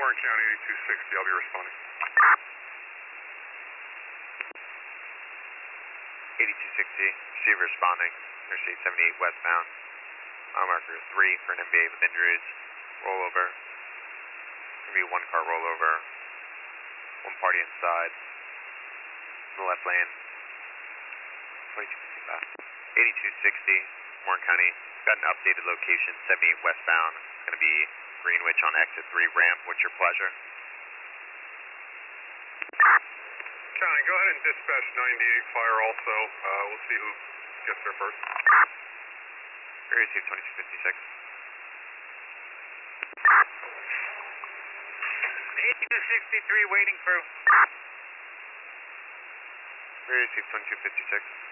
Warren County 8260, I'll be responding. 8260, receiver responding, Interstate 78 westbound. Mile marker 3 for an MBA with injuries. Rollover. Going to be one car rollover. One party inside. In the left lane. 8260, Warren County. Got an updated location, 78 westbound. Going to be Greenwich on exit 3 ramp. What's your pleasure? County, go ahead and dispatch 98 fire also. We'll see who gets there first. Area 2256. 8263 waiting crew. Area 2256.